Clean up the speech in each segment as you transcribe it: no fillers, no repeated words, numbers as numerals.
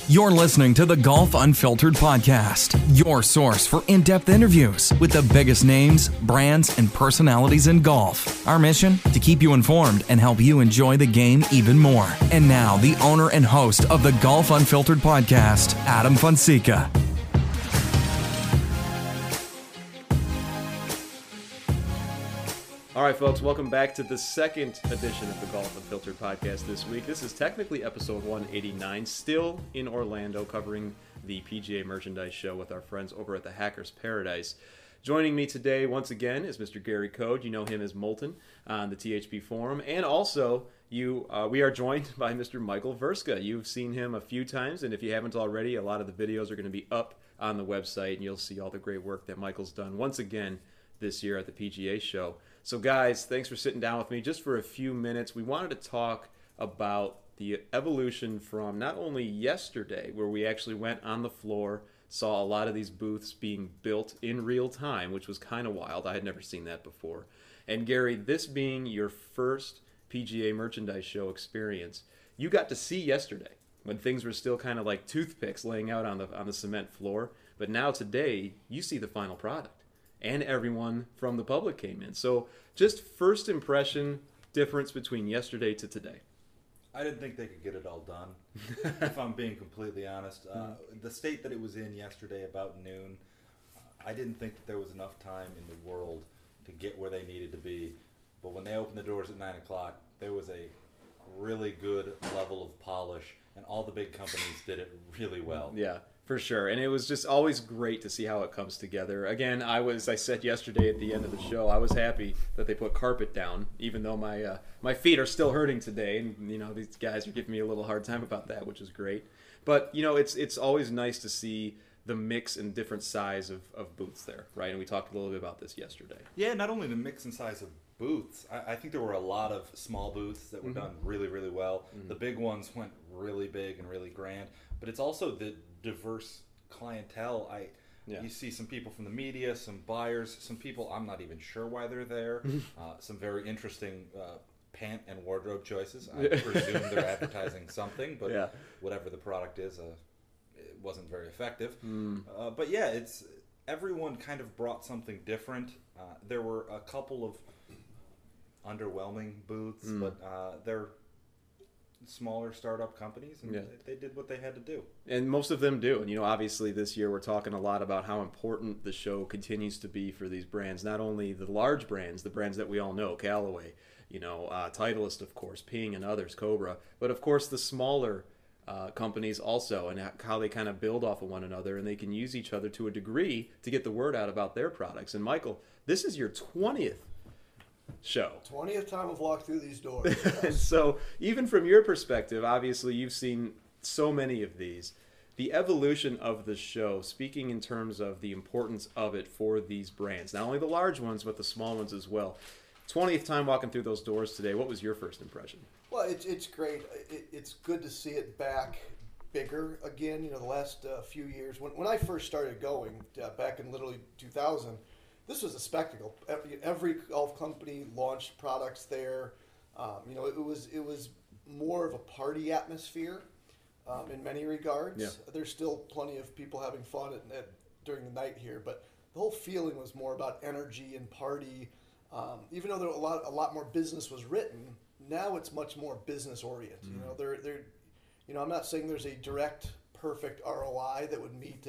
You're listening to the Golf Unfiltered podcast, your source for in-depth interviews with the biggest names, brands, and personalities in golf. Our mission? To keep you informed and help you enjoy the game even more. And now, the owner and host of the Golf Unfiltered podcast, Adam Fonseca. All right, folks, welcome back to the second edition of the Golf Unfiltered podcast this week. This is technically episode 189, still in Orlando, covering the PGA Merchandise Show with our friends over at the Hackers Paradise. Joining me today, once again, is Mr. Gary Code. You know him as Moulton on the THP Forum. And also, we are joined by Mr. Michael Verska. You've seen him a few times, and if you haven't already, a lot of the videos are going to be up on the website, and you'll see all the great work that Michael's done once again this year at the PGA Show. So guys, thanks for sitting down with me just for a few minutes. We wanted to talk about the evolution from not only yesterday, where we actually went on the floor, saw a lot of these booths being built in real time, which was kind of wild. I had never seen that before. And Gary, this being your first PGA Merchandise Show experience, you got to see yesterday when things were still kind of like toothpicks laying out on the cement floor. But now today, you see the final product. And everyone from the public came in. So just first impression difference between yesterday to today. I didn't think they could get it all done, if I'm being completely honest. The state that it was in yesterday about noon, I didn't think that there was enough time in the world to get where they needed to be. But when they opened the doors at 9 o'clock, there was a really good level of polish, and all the big companies did it really well. Yeah. For sure, and it was just always great to see how it comes together. Again, I said yesterday at the end of the show, I was happy that they put carpet down, even though my feet are still hurting today, and these guys are giving me a little hard time about that, which is great. But it's always nice to see the mix and different size of booths there, right? And we talked a little bit about this yesterday. Yeah, not only the mix and size of booths. I think there were a lot of small booths that were done really, really well. The big ones went really big and really grand, but it's also the diverse clientele. You see some people from the media, some buyers, some people I'm not even sure why they're there. Some very interesting pant and wardrobe choices. I presume they're advertising something, but whatever the product is, it wasn't very effective. But yeah, everyone kind of brought something different. There were a couple of underwhelming booths, but they're smaller startup companies, and they did what they had to do. And most of them do. And, obviously this year we're talking a lot about how important the show continues to be for these brands, not only the large brands, the brands that we all know, Callaway, Titleist, of course, Ping and others, Cobra, but of course the smaller companies also, and how they kind of build off of one another, and they can use each other to a degree to get the word out about their products. And Michael, this is your 20th show. 20th time I've walked through these doors. And so even from your perspective, obviously you've seen so many of these. The evolution of the show, speaking in terms of the importance of it for these brands, not only the large ones, but the small ones as well. 20th time walking through those doors today, what was your first impression? Well, it's great. It's good to see it back bigger again. The last few years. When I first started going, back in literally 2000, this was a spectacle. Every golf company launched products there. It was more of a party atmosphere in many regards. Yeah. There's still plenty of people having fun during the night here, but the whole feeling was more about energy and party. Even though there a lot more business was written, now it's much more business oriented. I'm not saying there's a direct, perfect ROI that would meet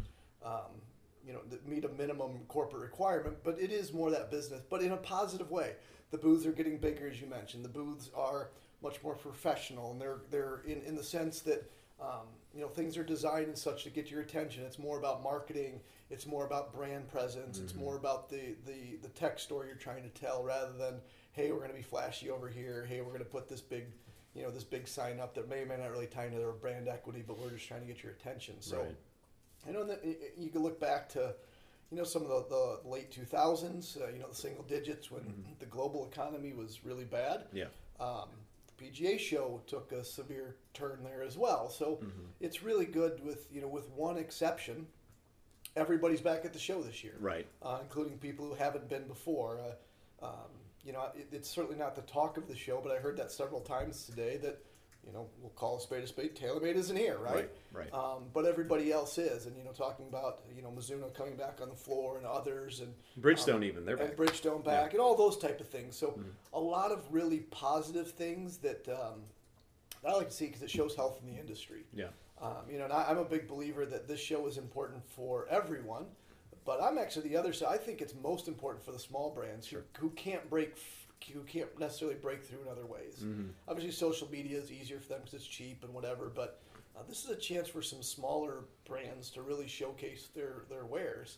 meet a minimum corporate requirement, but it is more that business, but in a positive way. The booths are getting bigger, as you mentioned. The booths are much more professional, and they're in the sense that things are designed and such to get your attention. It's more about marketing. It's more about brand presence. It's more about the tech story you're trying to tell, rather than, hey, we're going to be flashy over here. Hey, we're going to put this big sign up that may or may not really tie into their brand equity, but we're just trying to get your attention. So. Right. I know that you can look back to, some of the late 2000s, the single digits when the global economy was really bad. Yeah. The PGA Show took a severe turn there as well. So it's really good with one exception. Everybody's back at the show this year. Right. Including people who haven't been before. It's certainly not the talk of the show, but I heard that several times today that we'll call a spade a spade. TaylorMade isn't here, right? Right. But everybody else is, and talking about Mizuno coming back on the floor and others, and Bridgestone even they're back. And Bridgestone back, and all those type of things. So a lot of really positive things that I like to see because it shows health in the industry. Yeah. And I'm a big believer that this show is important for everyone, but I'm actually the other side. I think it's most important for the small brands who can't necessarily break through in other ways. Obviously, social media is easier for them because it's cheap and whatever, but this is a chance for some smaller brands to really showcase their wares.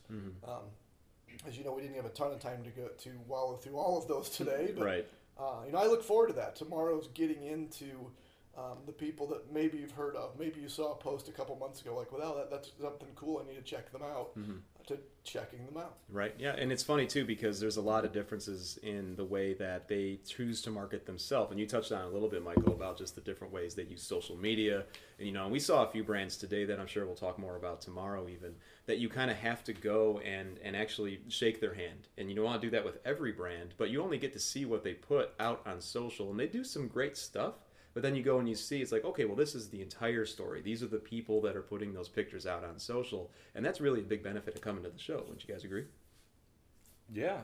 As you know, we didn't have a ton of time to wallow through all of those today, but Right. I look forward to that. Tomorrow's getting into the people that maybe you've heard of. Maybe you saw a post a couple months ago like, well, that's something cool. I need to check them out. To checking them out. Right. Yeah, and it's funny too because there's a lot of differences in the way that they choose to market themselves. And you touched on it a little bit, Michael, about just the different ways they use social media. And we saw a few brands today that I'm sure we'll talk more about tomorrow even, that you kind of have to go and actually shake their hand. And you don't want to do that with every brand, but you only get to see what they put out on social. And they do some great stuff. But then you go and you see, it's like, okay, well, this is the entire story. These are the people that are putting those pictures out on social. And that's really a big benefit of coming to the show. Wouldn't you guys agree? Yeah.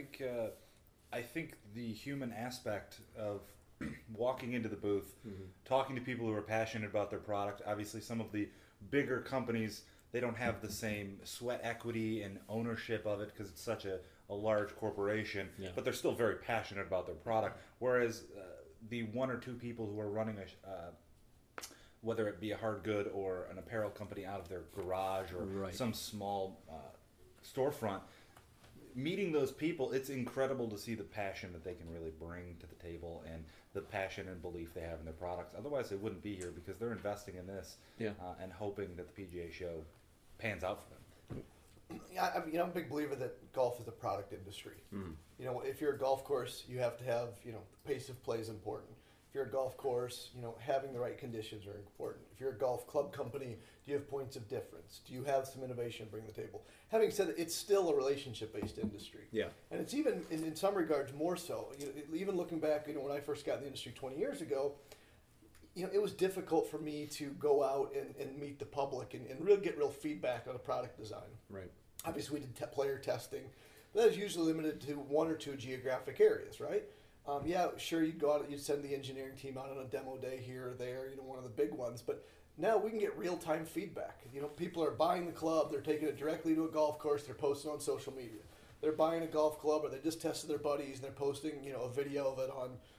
I think the human aspect of walking into the booth, talking to people who are passionate about their product. Obviously, some of the bigger companies, they don't have the same sweat equity and ownership of it because it's such a large corporation, but they're still very passionate about their product. Whereas the one or two people who are running whether it be a hard good or an apparel company out of their garage or some small storefront, meeting those people, it's incredible to see the passion that they can really bring to the table and the passion and belief they have in their products. Otherwise, they wouldn't be here because they're investing in this and hoping that the PGA show pans out for them. Yeah, I'm a big believer that golf is a product industry. If you're a golf course, you have to have, the pace of play is important. If you're a golf course, having the right conditions are important. If you're a golf club company, do you have points of difference? Do you have some innovation to bring to the table? Having said that, it's still a relationship-based industry. Yeah. And it's even, in some regards, more so. Even looking back, when I first got in the industry 20 years ago, it was difficult for me to go out and meet the public and really get real feedback on a product design. Right. Obviously, we did player testing. But that is usually limited to one or two geographic areas, right? Sure, you'd go out, you'd send the engineering team out on a demo day here or there, one of the big ones. But now we can get real-time feedback. People are buying the club, they're taking it directly to a golf course, they're posting on social media. They're buying a golf club, or they just tested their buddies, and they're posting, a video of it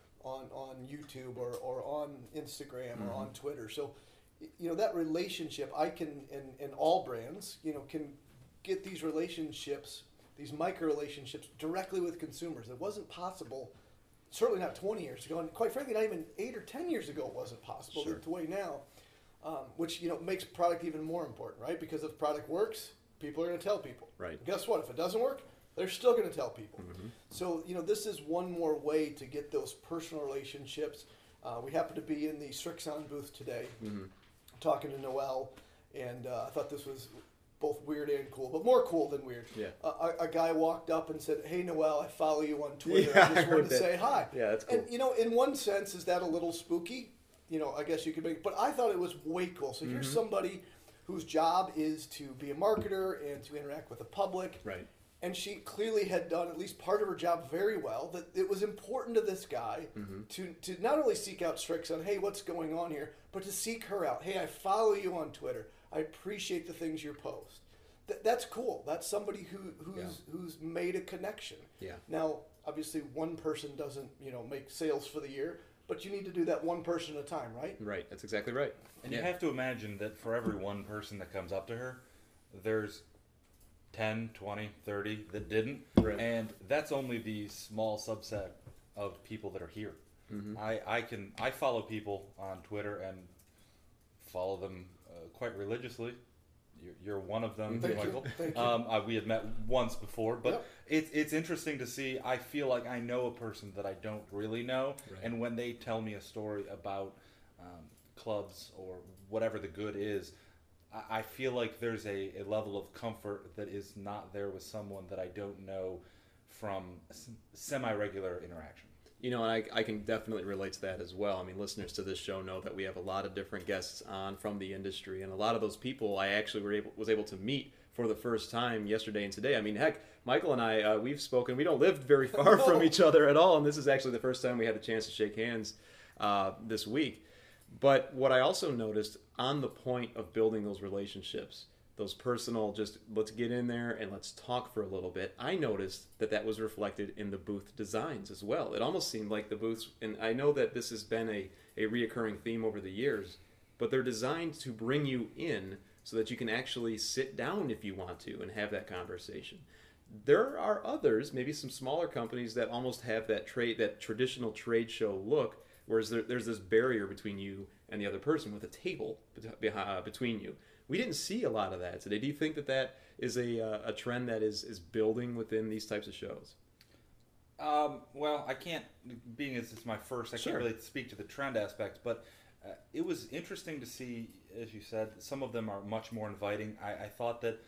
on YouTube or on Instagram or on Twitter. So, that relationship, I can, and all brands, can get these relationships, these micro relationships directly with consumers. It wasn't possible, certainly not 20 years ago, and quite frankly, not even 8 or 10 years ago it wasn't possible. Sure. The way now, which makes product even more important, right? Because if product works, people are going to tell people. Right. And guess what? If it doesn't work, they're still going to tell people. So, this is one more way to get those personal relationships. We happen to be in the Strixon booth today, talking to Noel, and I thought this was both weird and cool, but more cool than weird. Yeah. A guy walked up and said, "Hey, Noel, I follow you on Twitter. Yeah, I just I wanted heard to say hi." Yeah, that's cool. And, in one sense, is that a little spooky? I guess you could make, but I thought it was way cool. So here's somebody whose job is to be a marketer and to interact with the public. Right. And she clearly had done at least part of her job very well, that it was important to this guy to not only seek out Strixon, hey, what's going on here, but to seek her out. Hey, I follow you on Twitter. I appreciate the things you post. That's cool. That's somebody who's made a connection. Yeah. Now, obviously, one person doesn't make sales for the year, but you need to do that one person at a time, right? Right. That's exactly right. And you have to imagine that for every one person that comes up to her, there's 10, 20, 30 that didn't. Right. And that's only the small subset of people that are here. I follow people on Twitter and follow them quite religiously. You're one of them, Thank Michael. you. Thank you. We had met once before, but it's interesting to see. I feel like I know a person that I don't really know, and when they tell me a story about clubs or whatever the good is, I feel like there's a level of comfort that is not there with someone that I don't know from semi-regular interaction. And I can definitely relate to that as well. I mean, listeners to this show know that we have a lot of different guests on from the industry, and a lot of those people I actually was able to meet for the first time yesterday and today. I mean, heck, Michael and I, we've spoken. We don't live very far from each other at all, and this is actually the first time we had a chance to shake hands this week. But what I also noticed on the point of building those relationships, those personal, just let's get in there and let's talk for a little bit, I noticed that was reflected in the booth designs as well. It almost seemed like the booths, and I know that this has been a reoccurring theme over the years, but they're designed to bring you in so that you can actually sit down if you want to and have that conversation. There are others, maybe some smaller companies, that almost have that traditional trade show look, whereas there's this barrier between you and the other person with a table between you. We didn't see a lot of that today. Do you think that is a trend that is building within these types of shows? Well, I can't, being as it's my first, I Sure. can't really speak to the trend aspect, but it was interesting to see, as you said, some of them are much more inviting. I thought that,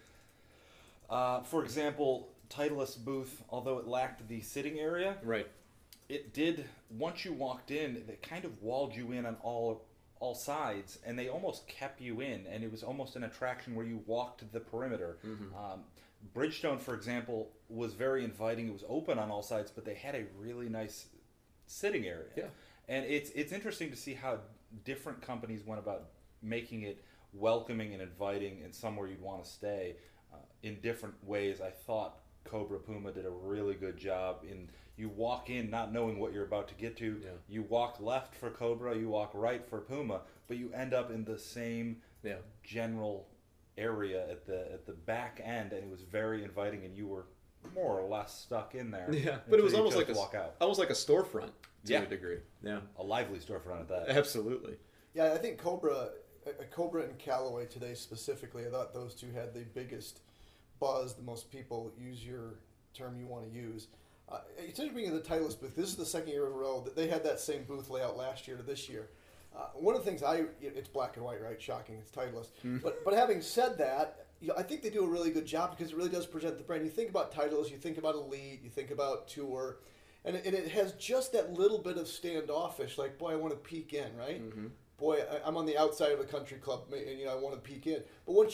for example, Titleist booth, although it lacked the sitting area, Right. it did, once you walked in, it kind of walled you in on all sides, and they almost kept you in, and it was almost an attraction where you walked the perimeter. Mm-hmm. Bridgestone, for example, was very inviting. It was open on all sides, but they had a really nice sitting area. Yeah. And it's interesting to see how different companies went about making it welcoming and inviting and somewhere you'd want to stay in different ways. I thought Cobra Puma did a really good job in, you walk in not knowing what you're about to get to. Yeah. You walk left for Cobra, you walk right for Puma, but you end up in the same general area at the back end, and it was very inviting, and you were more or less stuck in there. Yeah, but it was until you almost chose like to walk out. almost like a storefront to Yeah. a degree. Yeah, A lively storefront at that. absolutely. Yeah, I think Cobra and Callaway today specifically, I thought those two had the biggest buzz, the most people, use your term you want to use. It's interesting in the Titleist booth, this is the second year in a row that they had that same booth layout last year to this year. One of the things it's black and white, right? Shocking, it's Titleist. But having said that, I think they do a really good job because it really does present the brand. You think about Titleist, you think about Elite, you think about Tour, and it has just that little bit of standoffish, like, boy, I want to peek in, right? Mm-hmm. Boy, I'm on the outside of the country club, and I want to peek in. But once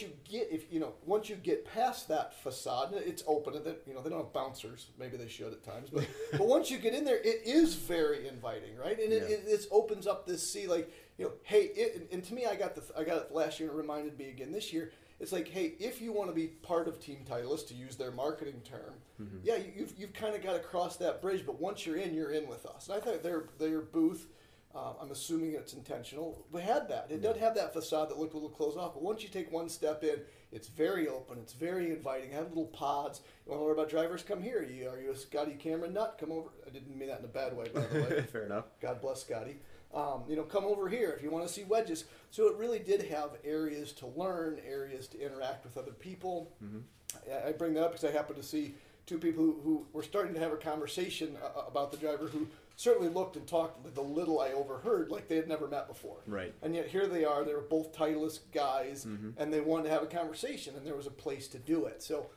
you get past that facade, it's open. And they don't have bouncers. Maybe they should at times. But once you get in there, it is very inviting, right? And it opens up this sea, like, hey. And to me, I got it last year, and it reminded me again this year. It's like, hey, if you want to be part of Team Titleist, to use their marketing term, yeah, you've kind of got to cross that bridge. But once you're in with us. And I thought their booth. I'm assuming it's intentional. We had that. It did have that facade that looked a little closed off, but once you take one step in, it's very open. It's very inviting. I have little pods. You want to learn about drivers? Come here. Are you a Scotty Cameron nut? Come over. I didn't mean that in a bad way, by the way. Fair enough. God bless Scotty. Come over here if you want to see wedges. So it really did have areas to learn, areas to interact with other people. I bring that up because I happened to see two people who were starting to have a conversation about the driver who certainly looked and talked with the little I overheard like they had never met before. Right. And yet here they are. They were both Titleist guys, and they wanted to have a conversation, and there was a place to do it. So,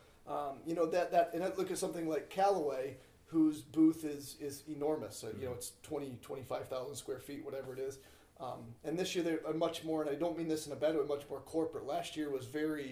and I look at something like Callaway, whose booth is enormous. It's 25,000 square feet, whatever it is. And this year they're much more, and I don't mean this in a bad way, much more corporate. Last year was very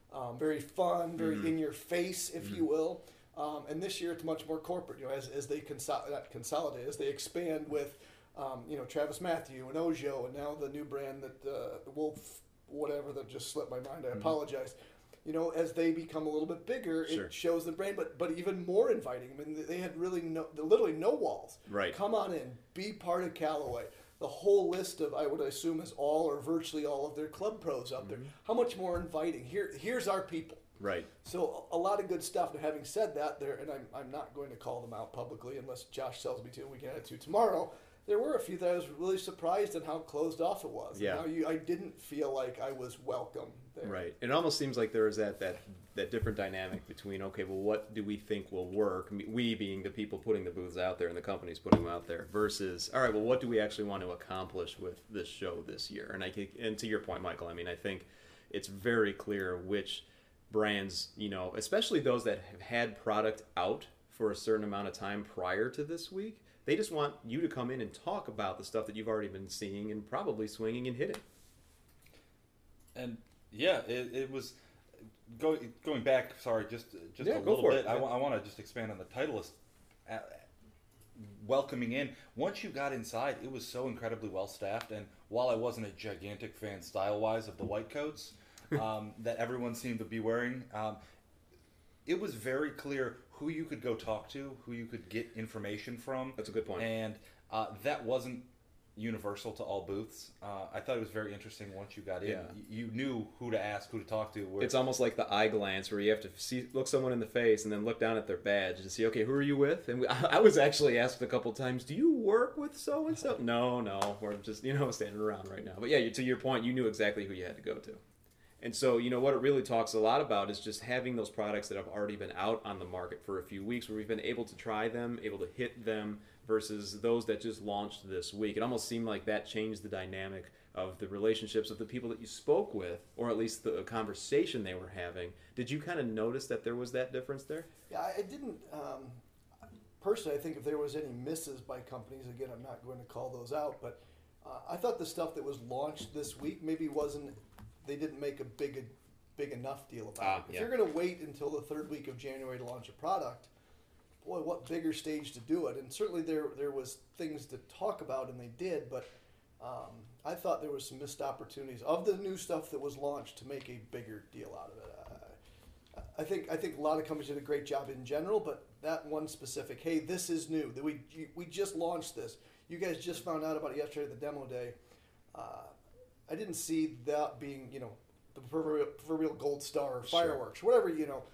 fun, very in your face, if you will. And this year it's much more corporate. As they consolidate, as they expand with, Travis Matthew and Ojo, and now the new brand that the Wolf, whatever, that just slipped my mind. I apologize. As they become a little bit bigger, Sure. it shows the brand, but even more inviting. I mean, they had literally no walls. Right. Come on in, be part of Callaway. The whole list of, I would assume, is all or virtually all of their club pros out there. How much more inviting? Here's our people. Right. So a lot of good stuff. And having said that, and I'm not going to call them out publicly unless Josh tells me to, and we can add it to tomorrow. There were a few that I was really surprised at how closed off it was. Yeah. I didn't feel like I was welcome there. Right. It almost seems like there is that different dynamic between, okay, well, what do we think will work? We being the people putting the booths out there and the companies putting them out there, versus, all right, well, what do we actually want to accomplish with this show this year? And to your point, Michael, I think it's very clear which brands, especially those that have had product out for a certain amount of time prior to this week, They just want you to come in and talk about the stuff that you've already been seeing and probably swinging and hitting. And yeah, it was going back. Sorry, just Yeah, a go little for bit. it. I want to just expand on the Titleist. Welcoming in, once you got inside, it was so incredibly well staffed. And while I wasn't a gigantic fan style wise of the white coats that everyone seemed to be wearing, it was very clear who you could go talk to, who you could get information from. That's a good point. And that wasn't universal to all booths. I thought it was very interesting once you got in. Yeah. You knew who to ask, who to talk to. It's almost like the eye glance where you have to look someone in the face and then look down at their badge to see, okay, who are you with? And I was actually asked a couple times, do you work with so-and-so? No, we're just, standing around right now. But yeah, to your point, you knew exactly who you had to go to. And so, what it really talks a lot about is just having those products that have already been out on the market for a few weeks where we've been able to try them, able to hit them, versus those that just launched this week. It almost seemed like that changed the dynamic of the relationships of the people that you spoke with, or at least the conversation they were having. Did you kind of notice that there was that difference there? Yeah, I didn't. Personally, I think if there was any misses by companies, again, I'm not going to call those out, but I thought the stuff that was launched this week maybe they didn't make a big enough deal about it. If you're going to wait until the third week of January to launch a product, boy, what bigger stage to do it. And certainly there was things to talk about, and they did, but I thought there was some missed opportunities of the new stuff that was launched to make a bigger deal out of it. I think a lot of companies did a great job in general, but that one specific, hey, this is new. We just launched this. You guys just found out about it yesterday at the demo day. I didn't see that being, the proverbial gold star or fireworks, whatever,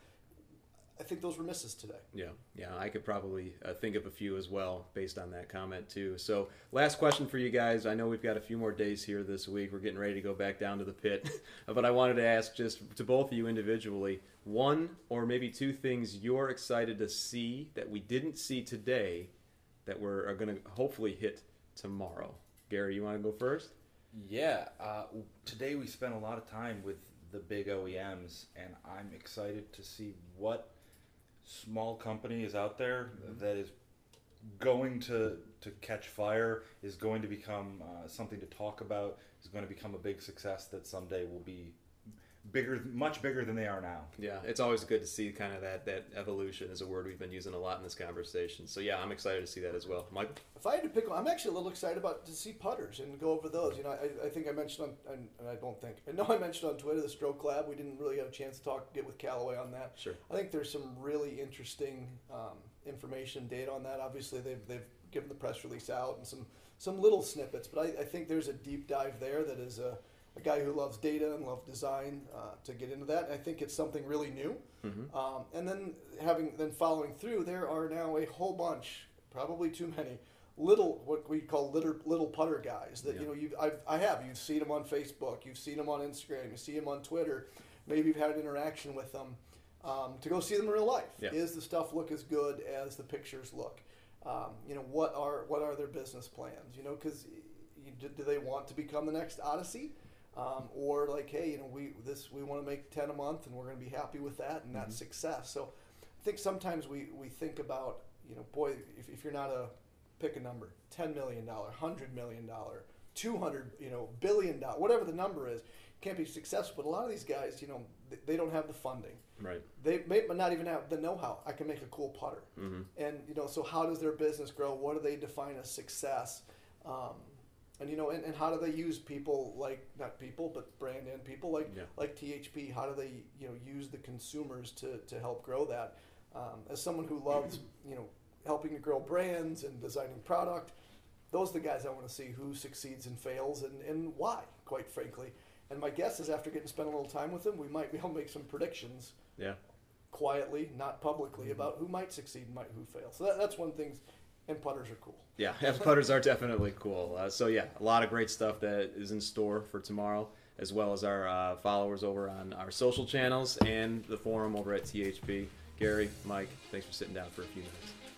I think those were misses today. Yeah, I could probably think of a few as well based on that comment too. So last question for you guys. I know we've got a few more days here this week. We're getting ready to go back down to the pit. But I wanted to ask just to both of you individually, one or maybe two things you're excited to see that we didn't see today that are going to hopefully hit tomorrow. Gary, you want to go first? Yeah. Today we spent a lot of time with the big OEMs, and I'm excited to see what small company is out there that is going to catch fire, is going to become something to talk about, is going to become a big success that someday will be bigger, much bigger than they are now. Yeah, it's always good to see kind of that evolution is a word we've been using a lot in this conversation. So yeah, I'm excited to see that as well. Michael? If I had to pick one, I'm actually a little excited to see putters and go over those. I think I mentioned I mentioned on Twitter the Stroke Lab. We didn't really have a chance to get with Callaway on that. Sure. I think there's some really interesting information, data on that. Obviously, they've given the press release out and some little snippets, but I think there's a deep dive there that is a guy who loves data and loves design to get into that. And I think it's something really new. Mm-hmm. And then following through, there are now a whole bunch, probably too many, what we call little putter guys that you've seen them on Facebook, you've seen them on Instagram, you see them on Twitter, maybe you've had an interaction with them. To go see them in real life. Yeah. Is the stuff look as good as the pictures look? What are their business plans? Because do they want to become the next Odyssey? Or like, hey, we want to make 10 a month and we're going to be happy with that, and that's success. So I think sometimes we think about, boy, if you're not pick a number, $10 million, $100 million, $200 billion, whatever the number is, can't be successful. But a lot of these guys, they don't have the funding. Right. They may not even have the know-how. I can make a cool putter. Mm-hmm. And so how does their business grow? What do they define as success? And how do they use people not people, but brand and people like THP? How do they use the consumers to help grow that? As someone who loves helping to grow brands and designing product, those are the guys I want to see who succeeds and fails and why, quite frankly. And my guess is after getting to spend a little time with them, we might be able to make some predictions. Yeah. Quietly, not publicly, about who might succeed and who fail. So that's one thing. And putters are cool. Yeah, putters are definitely cool. So yeah, a lot of great stuff that is in store for tomorrow, as well as our followers over on our social channels and the forum over at THP. Gary, Mike, thanks for sitting down for a few minutes.